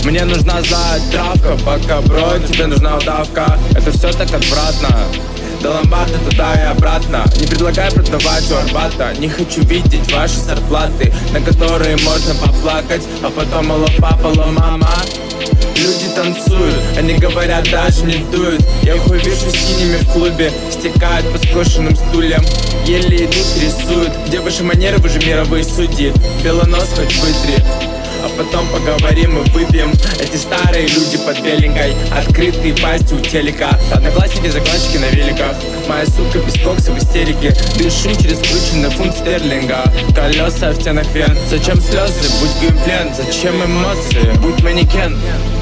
Мне нужна злая травка, пока, бро, тебе нужна удавка. Это все так отвратно. До ломбарда туда и обратно. Не предлагай продавать у Арбата. Не хочу видеть ваши зарплаты, на которые можно поплакать, а потом алло папа, алло мама. Люди танцуют, они говорят, даже не дуют. Я их увижу синими в клубе, стекают по скошенным стульям. Еле идут, рисуют. Где ваши манеры, вы же мировые судьи? Белонос хоть вытри, а потом поговорим и выпьем. Эти старые люди под беленькой, открытые пасти у телека. Одноклассники, закладчики на великах. Моя сука без кокса в истерике. Дышу через скрученный фунт стерлинга. Колеса в стенах вен. Зачем слезы? Будь геймплен. Зачем эмоции? Будь манекен.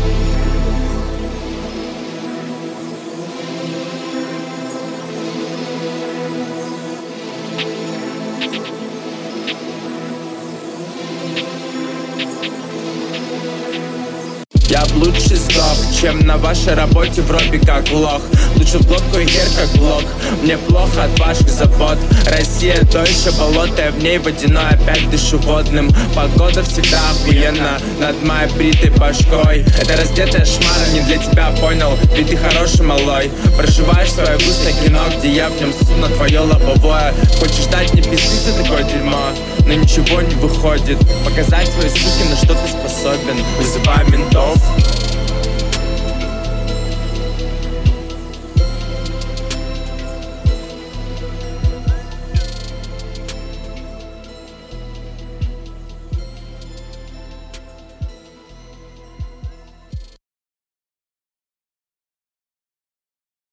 Я б лучше сдох, чем на вашей работе в робе как лох. Лучше в глотку и хер как блок. Мне плохо от ваших забот. Россия то еще болото, я в ней водяной, опять дышу водным. Погода всегда охуенна над моей бритой башкой. Это раздетая шмара не для тебя, понял? Ведь ты хороший малой. Проживаешь свое грустное кино, где я в нем ссу на твое лобовое. Хочешь дать мне пизды за такое дерьмо, но ничего не выходит. Показать свои суки, на что ты способен. Вызывай ментов.